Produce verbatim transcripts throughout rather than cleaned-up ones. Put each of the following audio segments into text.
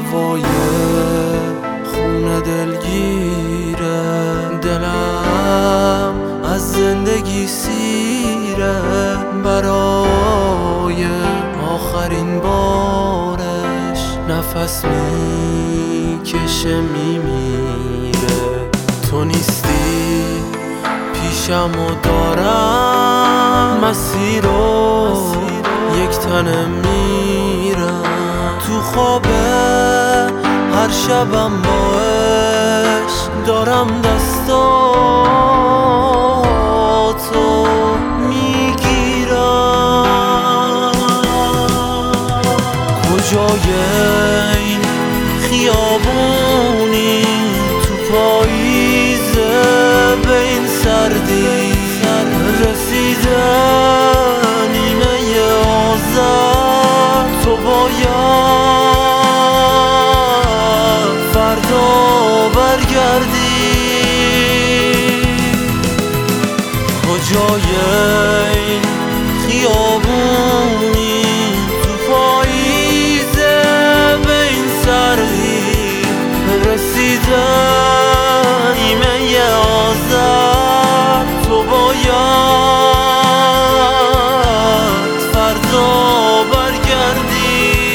هوای خونه دلگیره، دلم از زندگی سیره، برای آخرین بارش نفس میکشه میمیره. تو نیستی پیشم و دارم مسیر رو یک تنه میرم، تو خوابه هر شبم باش دارم دستاتو میگیرم. کجای این خیابونی تو پاییزه به این سردی رسیده نیمه آذر، تو باید فردا برگردی. کجای این خیابونی تو پاییزه به این سردی رسیده نیمه آذر، تو باید فردا برگردی.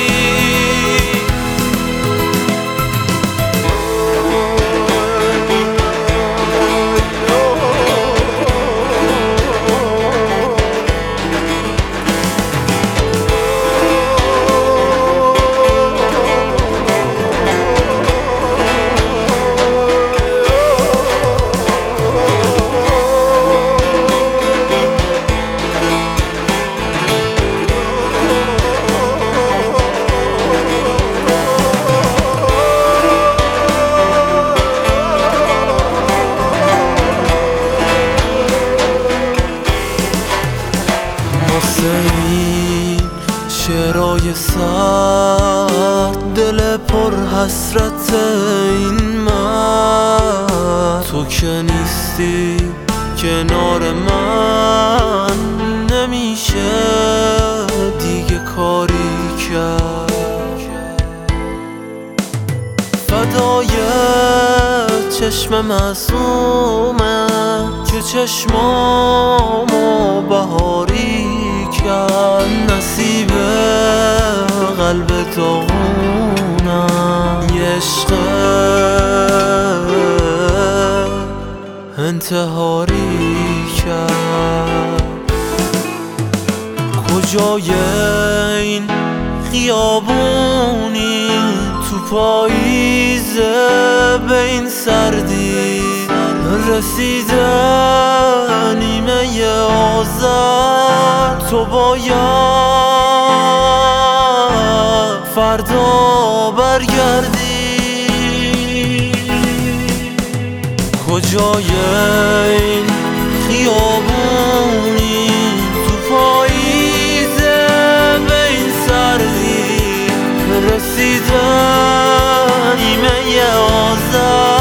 این شعرهای سرد دل پر حسرت این من، تو که نیستی کنار من نمیشه دیگه کاری کرد. فدای چشم معصومه که چشمامو بهاری کرد، نصیب قلب داغونم یه عشق انتحاری کرد. کجای این خیابونی تو پاییزه به این سردی رسیده نیمه آذر، تو باید فردا برگردی. کجای این خیابونی تو پاییزه به این سردی رسیده نیمه آذر،